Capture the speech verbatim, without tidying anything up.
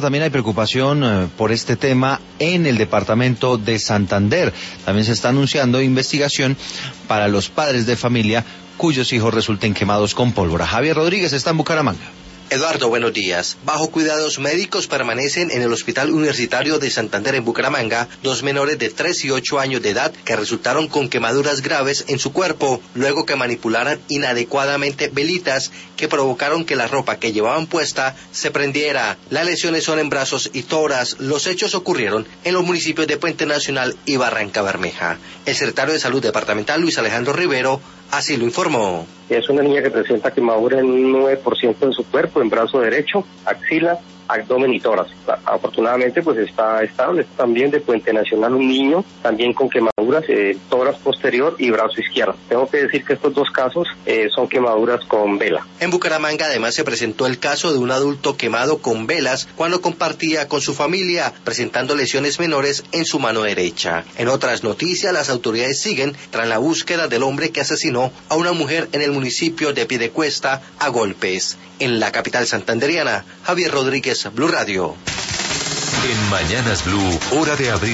También hay preocupación eh, por este tema en el departamento de Santander. También se está anunciando investigación para los padres de familia cuyos hijos resulten quemados con pólvora. Javier Rodríguez está en Bucaramanga. Eduardo, buenos días. Bajo cuidados médicos permanecen en el Hospital Universitario de Santander en Bucaramanga dos menores de tres y ocho años de edad que resultaron con quemaduras graves en su cuerpo, luego que manipularan inadecuadamente velitas que provocaron que la ropa que llevaban puesta se prendiera. Las lesiones son en brazos y tórax. Los hechos ocurrieron en los municipios de Puente Nacional y Barranca Bermeja. El secretario de Salud Departamental, Luis Alejandro Rivero, así lo informó. Es una niña que presenta quemadura en un nueve por ciento de su cuerpo, en brazo derecho, axila, abdomen y tórax. Afortunadamente pues está estable. También de Puente Nacional un niño, también con quemaduras, eh, tórax posterior y brazo izquierdo. Tengo que decir que estos dos casos eh, son quemaduras con vela. En Bucaramanga además se presentó el caso de un adulto quemado con velas cuando compartía con su familia, presentando lesiones menores en su mano derecha. En otras noticias, las autoridades siguen tras la búsqueda del hombre que asesinó a una mujer en el municipio de Piedecuesta a golpes. En la capital santanderiana, Javier Rodríguez, Blue Radio. En Mañanas Blue, hora de abrir